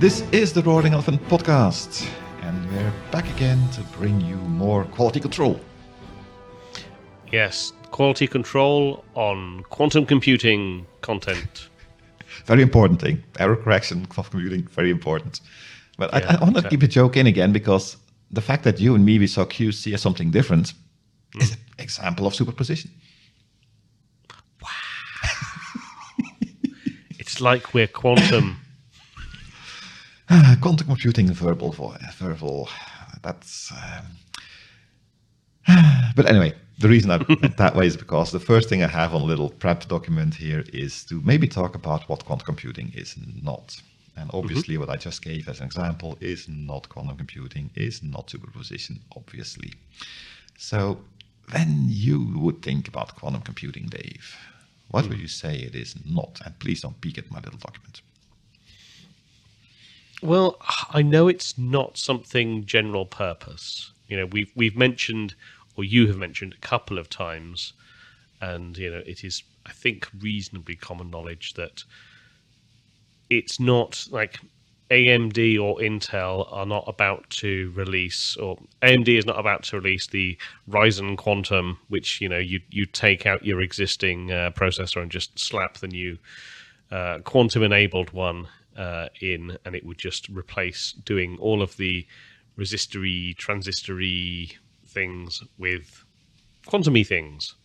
This is the Roaring Elephant Podcast, and we're back again to bring you more quality control. Yes, quality control on quantum computing content. Very important thing. Error correction, quantum computing, very important. But I want to keep the joke in again, because the fact that you and me, we saw QC as something different is an example of superposition. Wow. It's like we're quantum. Quantum computing, verbal. That's. But anyway, the reason I went that way is because the first thing I have on a little prep document here is to maybe talk about what quantum computing is not. And obviously, what I just gave as an example is not quantum computing, is not superposition, obviously. So, when you would think about quantum computing, Dave, what would you say it is not? And please don't peek at my little document. Well, I know it's not something general purpose. You know, we've mentioned, or you have mentioned a couple of times, and you know, it is, I think, reasonably common knowledge that it's not like AMD or Intel are not about to release, or AMD is not about to release the Ryzen Quantum, which, you know, you take out your existing processor and just slap the new quantum-enabled one in, and it would just replace doing all of the resistory, transistory things with quantum-y things.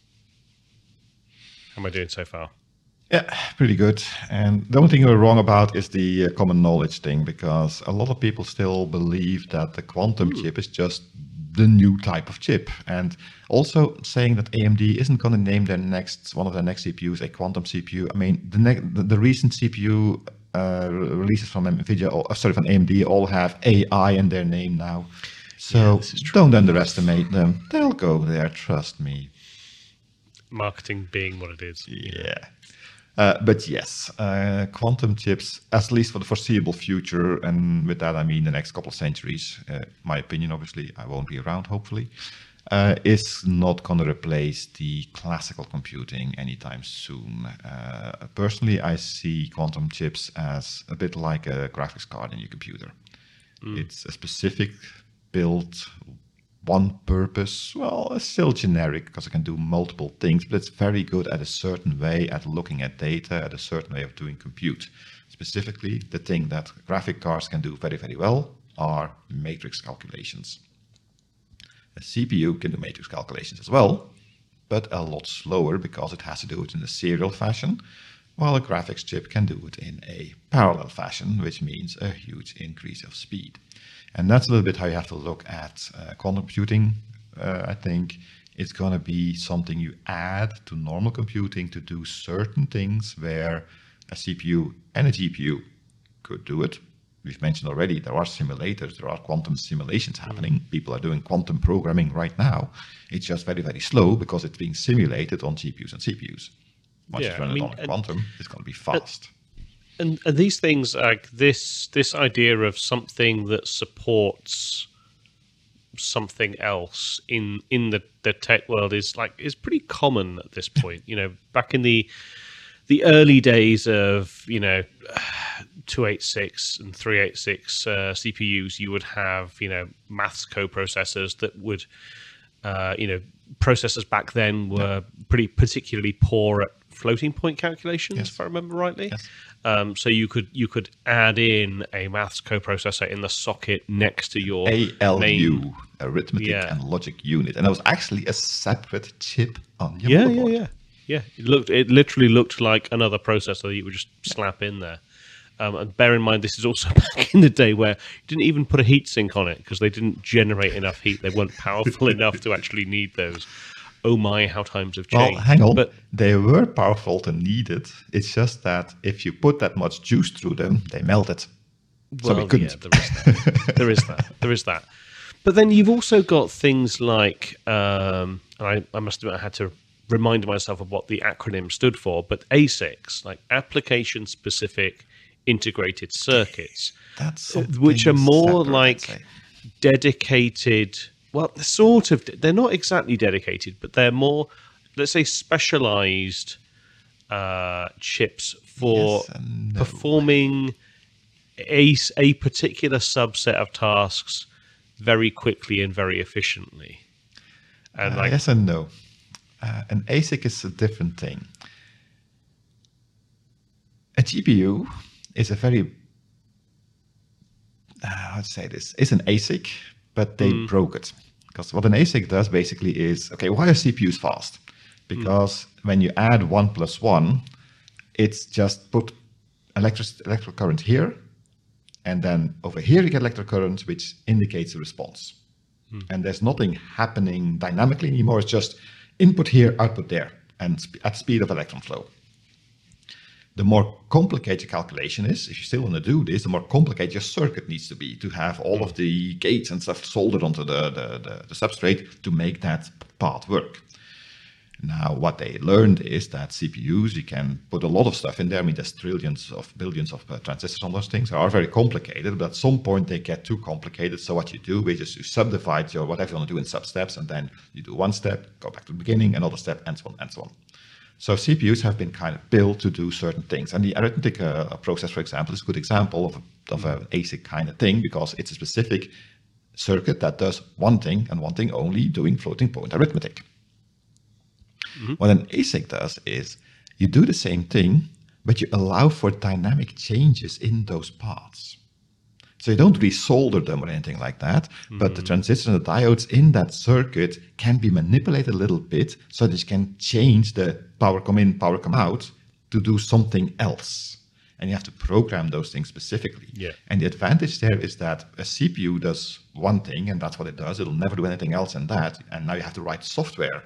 How am I doing so far? Yeah, pretty good. And the only thing you're wrong about is the common knowledge thing, because a lot of people still believe that the quantum chip is just the new type of chip. And also saying that AMD isn't going to name one of their next CPUs a quantum CPU. I mean, the recent CPU releases from NVIDIA, from AMD, all have AI in their name now. So don't underestimate them. They'll go there, trust me. Marketing being what it is. Yeah. But yes, quantum chips, at least for the foreseeable future, and with that I mean the next couple of centuries, my opinion, obviously, I won't be around, hopefully, is not going to replace the classical computing anytime soon. Personally, I see quantum chips as a bit like a graphics card in your computer. It's a specific build, one purpose. Well, it's still generic because it can do multiple things, but it's very good at a certain way at looking at data, at a certain way of doing compute. Specifically, the thing that graphic cards can do very, very well are matrix calculations. A CPU can do matrix calculations as well, but a lot slower because it has to do it in a serial fashion, while a graphics chip can do it in a parallel fashion, which means a huge increase of speed. And that's a little bit how you have to look at quantum computing. I think it's going to be something you add to normal computing to do certain things where a CPU and a GPU could do it. We've mentioned already, there are simulators, there are quantum simulations happening. People are doing quantum programming right now. It's just very, very slow because it's being simulated on GPUs and CPUs. Once you run it on a quantum, it's going to be fast. And these things, like this idea of something that supports something else in the tech world is pretty common at this point. You know, back in the early days of, you know, 286 and 386 CPUs, you would have, you know, maths co-processors that would, you know, processors back then were pretty particularly poor at floating point calculations, if I remember rightly. Yes. So you could add in a maths coprocessor in the socket next to your ALU, arithmetic and logic unit, and it was actually a separate chip on your motherboard. Yeah. It literally looked like another processor that you would just slap in there. And bear in mind, this is also back in the day where you didn't even put a heatsink on it because they didn't generate enough heat. They weren't powerful enough to actually need those. Oh my, how times have changed. Well, hang on. But they were powerful to need it. It's just that if you put that much juice through them, they melted. So we couldn't. Yeah, there is that. But then you've also got things like, I must admit I had to remind myself of what the acronym stood for, but ASICs, like application-specific integrated circuits, which are more like dedicated. Well, sort of. They're not exactly dedicated, but they're more, let's say, specialized chips for performing a particular subset of tasks very quickly and very efficiently. And yes and no. An ASIC is a different thing. A GPU is a very, how to say this, it's an ASIC, but they broke it. Because what an ASIC does basically is, okay, why are CPUs fast? Because when you add 1 + 1, it's just put electrical current here, and then over here you get electrical current, which indicates a response. And there's nothing happening dynamically anymore. It's just input here, output there, and at speed of electron flow. The more complicated your calculation is, if you still want to do this, the more complicated your circuit needs to be to have all of the gates and stuff soldered onto the substrate to make that path work. Now, what they learned is that CPUs, you can put a lot of stuff in there. I mean, there's trillions of billions of transistors on those things. They are very complicated, but at some point they get too complicated. So what you do is just you subdivide your whatever you want to do in sub-steps, and then you do one step, go back to the beginning, another step, and so on, and so on. So CPUs have been kind of built to do certain things. And the arithmetic process, for example, is a good example of an ASIC kind of thing, because it's a specific circuit that does one thing and one thing only, doing floating point arithmetic. What an ASIC does is you do the same thing, but you allow for dynamic changes in those paths. So you don't resolder them or anything like that, but the transistors and the diodes in that circuit can be manipulated a little bit so that you can change the power come in, power come out to do something else. And you have to program those things specifically. Yeah. And the advantage there is that a CPU does one thing, and that's what it does. It'll never do anything else than that. And now you have to write software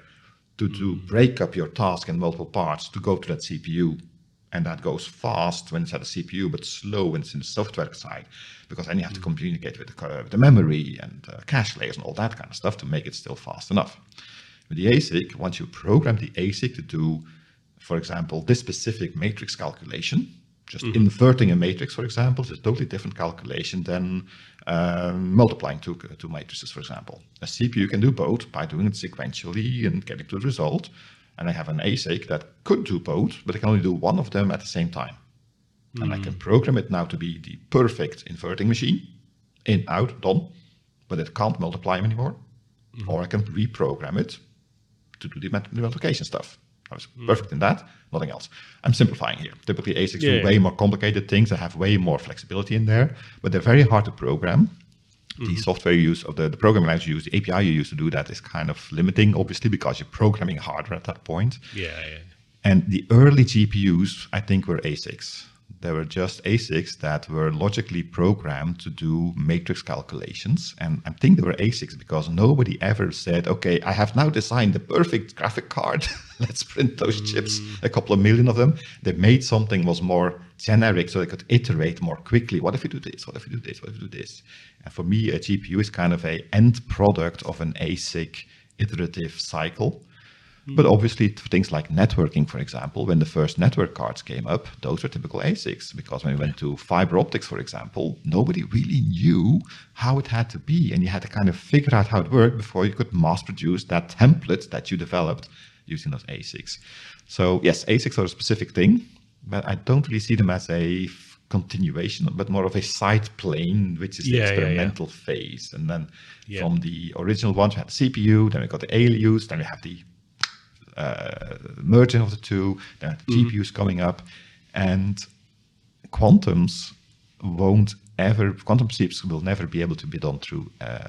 to break up your task in multiple parts to go to that CPU. And that goes fast when it's at the CPU, but slow when it's in the software side, because then you have to communicate with the memory and cache layers and all that kind of stuff to make it still fast enough. With the ASIC, once you program the ASIC to do, for example, this specific matrix calculation, just inverting a matrix, for example, is a totally different calculation than multiplying two matrices, for example. A CPU can do both by doing it sequentially and getting to the result. And I have an ASIC that could do both, but I can only do one of them at the same time. And I can program it now to be the perfect inverting machine, in, out, done, but it can't multiply anymore. Or I can reprogram it to do the multiplication stuff. I was perfect in that, nothing else. I'm simplifying here. Typically, ASICs do way more complicated things that have way more flexibility in there, but they're very hard to program. The software you use, or the programming language you use, the API you use to do that is kind of limiting, obviously, because you're programming hardware at that point. Yeah. And the early GPUs, I think, were ASICs. They were just ASICs that were logically programmed to do matrix calculations. And I think they were ASICs because nobody ever said, okay, I have now designed the perfect graphic card. Let's print those chips, a couple of million of them. They made something was more generic so they could iterate more quickly. What if you do this? What if you do this? What if you do this? And for me, a GPU is kind of an end product of an ASIC iterative cycle. But obviously, things like networking, for example, when the first network cards came up, those were typical ASICs. Because when we went to fiber optics, for example, nobody really knew how it had to be. And you had to kind of figure out how it worked before you could mass produce that template that you developed using those ASICs. So yes, ASICs are a specific thing, but I don't really see them as a continuation, but more of a side plane, which is the experimental phase. And then from the original ones, we had the CPU, then we got the ALUs, then we have the merging of the two, then the GPUs coming up, and quantum chips will never be able to be done through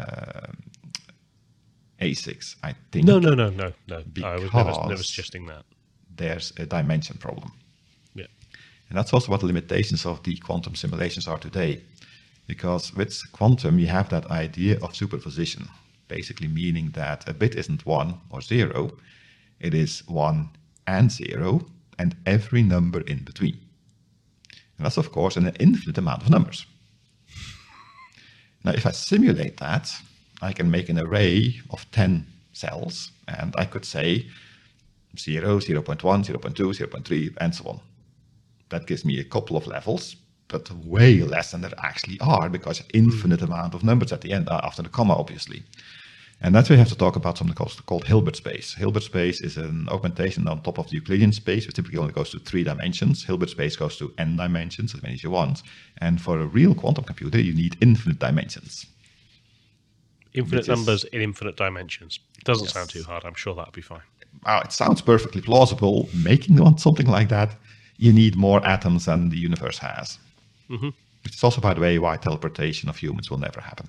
ASICs, I think. No. I was never suggesting that. There's a dimension problem. Yeah. And that's also what the limitations of the quantum simulations are today. Because with quantum, you have that idea of superposition, basically meaning that a bit isn't 1 or 0, it is 1 and 0, and every number in between. And that's, of course, an infinite amount of numbers. Now, if I simulate that, I can make an array of 10 cells, and I could say 0, 0.1, 0.2, 0.3, and so on. That gives me a couple of levels, but way less than there actually are, because infinite amount of numbers at the end, after the comma, obviously. And that's where we have to talk about something called Hilbert space. Hilbert space is an augmentation on top of the Euclidean space, which typically only goes to 3 dimensions. Hilbert space goes to n dimensions, as many as you want. And for a real quantum computer, you need infinite dimensions. Infinite numbers in infinite dimensions. It doesn't sound too hard. I'm sure that'll be fine. It sounds perfectly plausible. Making something like that, you need more atoms than the universe has. Mm-hmm. Which is also, by the way, why teleportation of humans will never happen.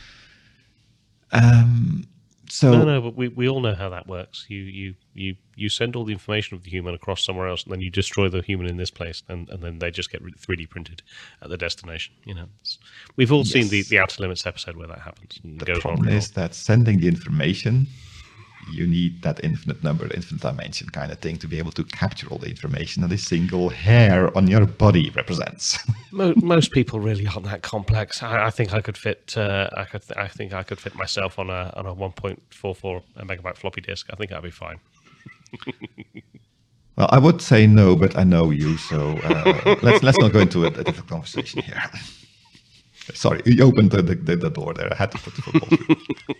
But we all know how that works. You send all the information of the human across somewhere else, and then you destroy the human in this place, and then they just get 3D printed at the destination. We've all seen the Outer Limits episode where that happens. The problem is that sending the information, you need that infinite number, infinite dimension kind of thing to be able to capture all the information that a single hair on your body represents. Most people really aren't that complex. I think I could fit. I think I could fit myself on a 1.44 megabyte floppy disk. I think that'd be fine. Well, I would say no, but I know you, so let's not go into a different conversation here. Sorry, you opened the door there. I had to put the football through.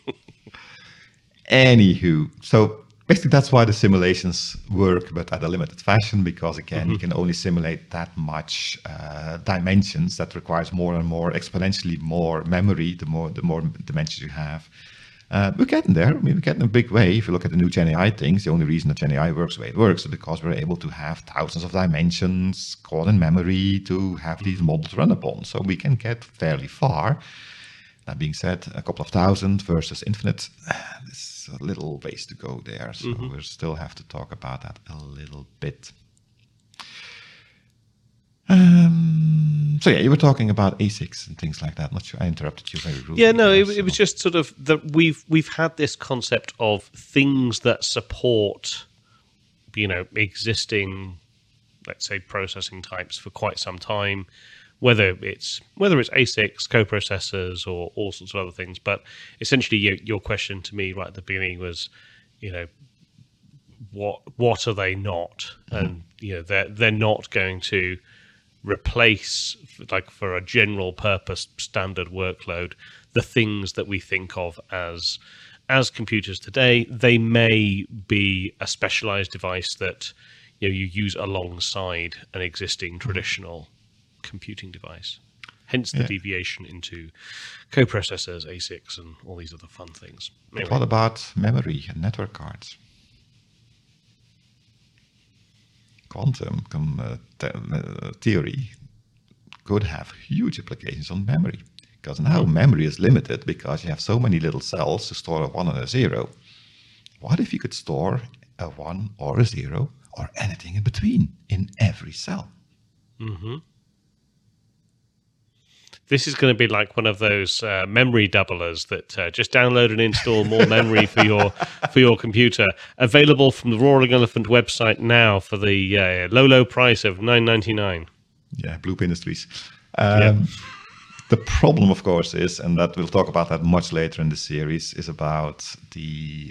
Anywho, so basically that's why the simulations work, but at a limited fashion, because again, you can only simulate that much dimensions. That requires more and more, exponentially more memory, the more dimensions you have. We're getting there. I mean, we're getting a big way. If you look at the new Gen AI things, the only reason that Gen AI works the way it works is because we're able to have thousands of dimensions caught in memory to have these models run upon. So we can get fairly far. That being said, a couple of thousand versus infinite, there's a little ways to go there. So we'll still have to talk about that a little bit. So yeah, you were talking about ASICs and things like that. Not sure I interrupted you very rudely. Yeah, no, it was just sort of that we've had this concept of things that support, existing, let's say, processing types for quite some time. Whether it's ASICs, coprocessors, or all sorts of other things, but essentially your question to me right at the beginning was, what are they not? And they're not going to replace, like for a general purpose standard workload, the things that we think of as computers today. They may be a specialized device that you use alongside an existing traditional computing device, hence the deviation into coprocessors, ASICs, and all these other fun things. Anyway. What about memory and network cards? Quantum theory could have huge applications on memory, because now memory is limited because you have so many little cells to store a 1 and a 0. What if you could store a 1 or a 0 or anything in between in every cell? Mm-hmm. This is going to be like one of those memory doublers that just download and install more memory for your computer. Available from the Roaring Elephant website now for the low price of $9.99. Yeah, Bloop Industries. The problem, of course, is, and that we'll talk about that much later in the series, is about the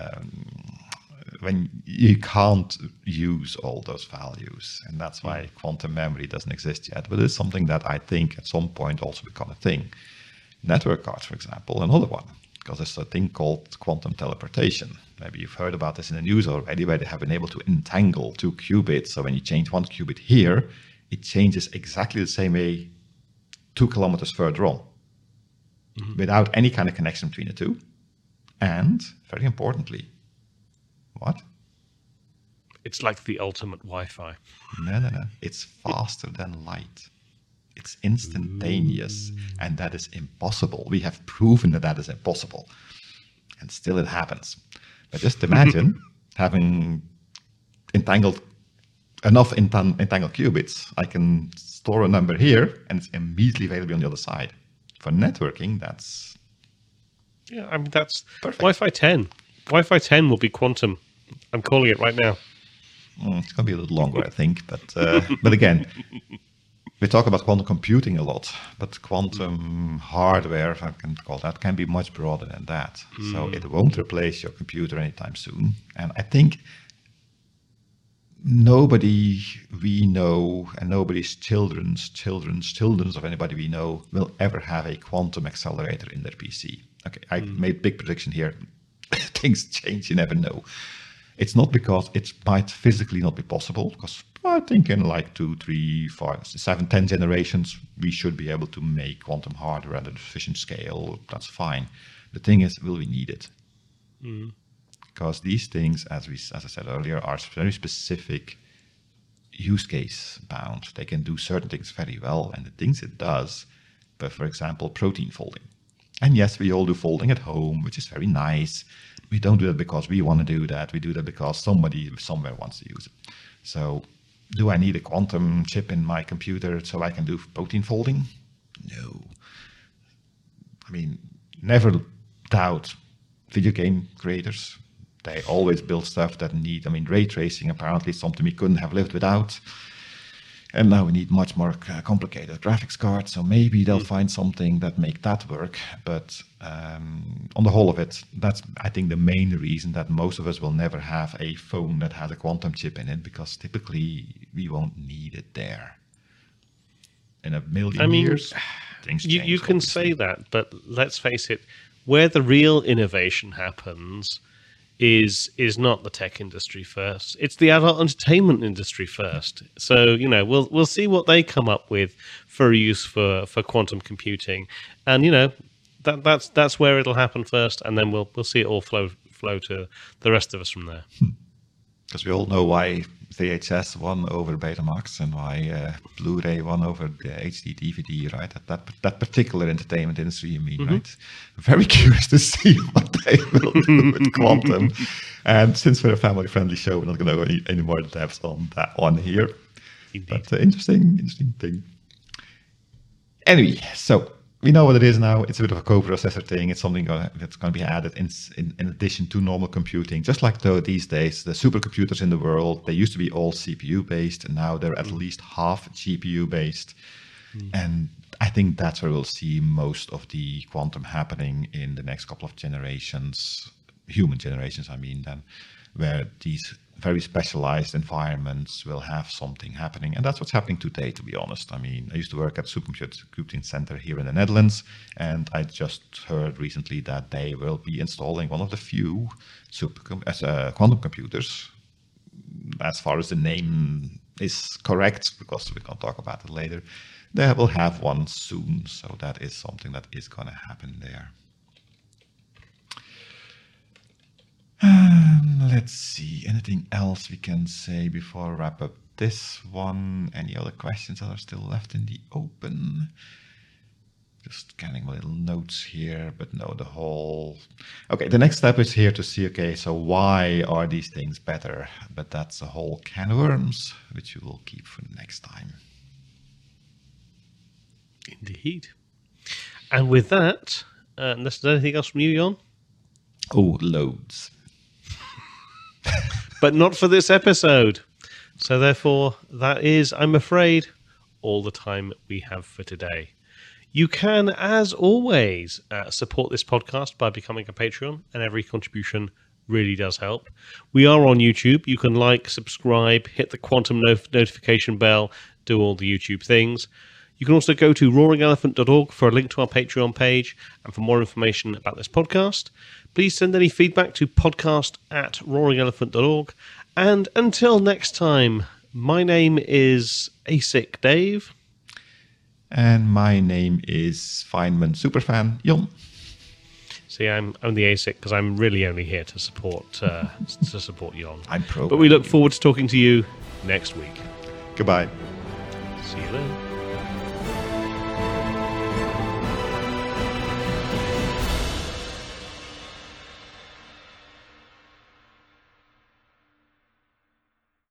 when you can't use all those values. And that's why quantum memory doesn't exist yet. But it's something that I think at some point also become a thing. Network cards, for example, another one, because there's a thing called quantum teleportation. Maybe you've heard about this in the news already, where they have been able to entangle 2 qubits. So when you change 1 qubit here, it changes exactly the same way 2 kilometers further on, without any kind of connection between the two. And, very importantly, what? It's like the ultimate Wi-Fi. No. It's faster than light. It's instantaneous. And that is impossible. We have proven that is impossible. And still it happens. But just imagine having enough entangled qubits. I can store a number here and it's immediately available on the other side. For networking, that's... Yeah, I mean, that's perfect. Wi-Fi 10. Wi-Fi 10 will be quantum. I'm calling it right now. It's going to be a little longer, I think. But again, we talk about quantum computing a lot, but quantum hardware, if I can call that, can be much broader than that. So it won't replace your computer anytime soon. And I think nobody we know and nobody's children's of anybody we know will ever have a quantum accelerator in their PC. Okay, I made big prediction here. Things change, you never know. It's not because it might physically not be possible, because I think in like 2, 3, 5, 7, 10 generations, we should be able to make quantum hardware at a sufficient scale. That's fine. The thing is, will we need it? Because these things, as I said earlier, are very specific use case bound. They can do certain things very well, and the things it does, but for example, protein folding. And yes, we all do folding at home, which is very nice. We don't do that because we want to do that. We do that because somebody somewhere wants to use it. So do I need a quantum chip in my computer so I can do protein folding? No. I mean, never doubt video game creators. They always build stuff that need, I mean, ray tracing apparently is something we couldn't have lived without. And now we need much more complicated graphics cards, so maybe they'll find something that make that work. But on the whole of it, that's, I think, the main reason that most of us will never have a phone that has a quantum chip in it, because typically we won't need it there. In a million years, things change. You can say that, but let's face it, where the real innovation happens is not the tech industry first. It's the adult entertainment industry first. So, you know, we'll see what they come up with for use for quantum computing. And, you know, that's where it'll happen first, and then we'll see it all flow to the rest of us from there. Because we all know why VHS won over Betamax and why Blu-ray won over the HD DVD, right? That particular entertainment industry, you mean, right? Very curious to see what they will do with quantum. And since we're a family-friendly show, we're not going to go any more depths on that one here. Indeed. But interesting thing. Anyway, so we know what it is now. It's a bit of a co-processor thing. It's something that's going to be added in addition to normal computing. Just like though these days, the supercomputers in the world, they used to be all CPU-based, and now they're at least half GPU-based. And I think that's where we'll see most of the quantum happening in the next couple of generations, human generations, I mean, then, where these very specialized environments will have something happening. And that's what's happening today, to be honest. I mean, I used to work at Supercomputing Center here in the Netherlands, and I just heard recently that they will be installing one of the few quantum computers, as far as the name is correct, because we're going to talk about it later. They will have one soon, so that is something that is going to happen there. Let's see, anything else we can say before I wrap up this one? Any other questions that are still left in the open? Just scanning my little notes here, but no, the whole... Okay, the next step is here to see, okay, so why are these things better? But that's a whole can of worms, which we will keep for next time. Indeed. And with that, unless there's anything else from you, Jon? Oh, loads. But not for this episode. So therefore, that is, I'm afraid, all the time we have for today. You can, as always, support this podcast by becoming a Patreon, and every contribution really does help. We are on YouTube. You can like, subscribe, hit the quantum notification bell, do all the YouTube things. You can also go to roaringelephant.org for a link to our Patreon page and for more information about this podcast. Please send any feedback to podcast@roaringelephant.org. And until next time, my name is ASIC Dave. And my name is Feynman Superfan Jon. See, I'm the ASIC because I'm really only here to support Jon. I'm pro. But we look forward to talking to you next week. Goodbye. See you later.